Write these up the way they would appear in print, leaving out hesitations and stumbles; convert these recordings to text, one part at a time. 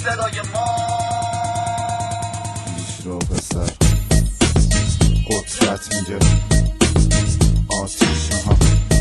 صدای ما رو پسر قدرت میگه آتیش ها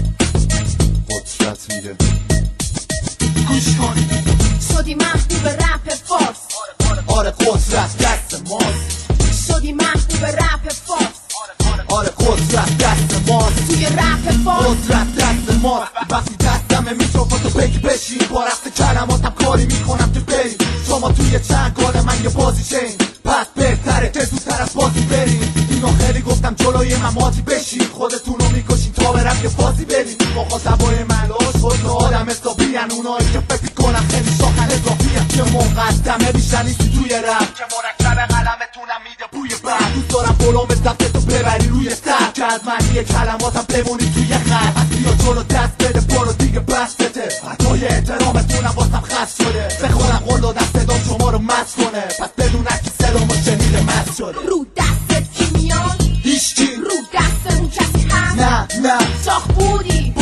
قدرت میگه گوش کن شدی محبوب رپ فارس آره قدرت دست ماست شدی محبوب رپ فارس آره قدرت دست ماست توی رپ فارس قدرت دست ماست وقتی دستم میکروفون تو بگی بشین با رفت کلماتم کاری میکنم که بریم شما توی چنگال من یه بازی شین پس بهتره که زودتر از بازی بریم اینو خیلی گفتم جلوی من ماتی بشین خودتونو میکشین تا برم یه بازی بریم مخاطبای ملاش خود آدم حسابین اونایی که فکر کنم خیلی شاخن اضافیه که مقدمه بیشتر نیستی توی رپ که مرکب قلمتونم میده بوی برد دوست دارم بلوم دستتو ببری روی سر که از معنی کلماتم بمونی توی خط از بیا جلو دست بده برو دیگه بستته حتای احترامتونم واسم خست شده به خودم قول دادم صدام شما رو مست کنه پس بدونم که صدامو شنیده مست شده رو دستت کی میان هیچکی رو دستمون کسی هست نه شاخ بودی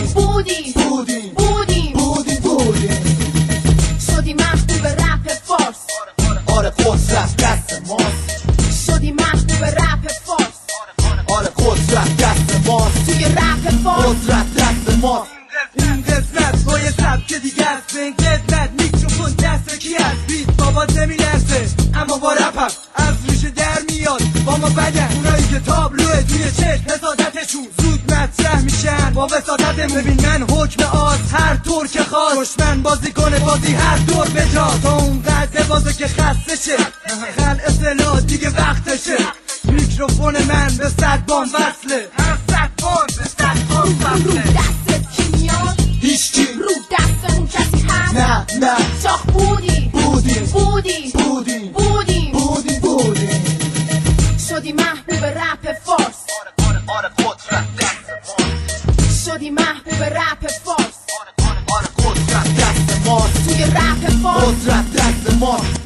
شدی محبوب رپ فارس آره قدرت دست ماست شدی محبوب رپ فارس آره قدرت دست ماست توی رپ فارس قدرت دست ماست این قسمت با یه سبک دیگه است به این قسمت میکروفون دست کی هست بیت بابا نمیلرزه اما با رپم از ریشه در میاد با ما بدن اونایی که تابلوه توی چشم حسادتشون زود مطرح میشن با وسادتمون ببین من حکم آز هر طور که خواست دشمن بازی کنه بازی هر دور به جا تا اون قد بازه که خسته شه خل اصطلاح دیگه وقتشه میکروفون من به 100 بان وصله هر 100 بان به 100 بان رو وصله دستت کی میان هیچکی رو دستمون کسی هست نه شاخ بودی شدی محبوب رپ فارس آره قدرت دست ماست شدی محبوب رپ فارس آره قدرت دست ماست توی رپ فارس قدرت دست ماست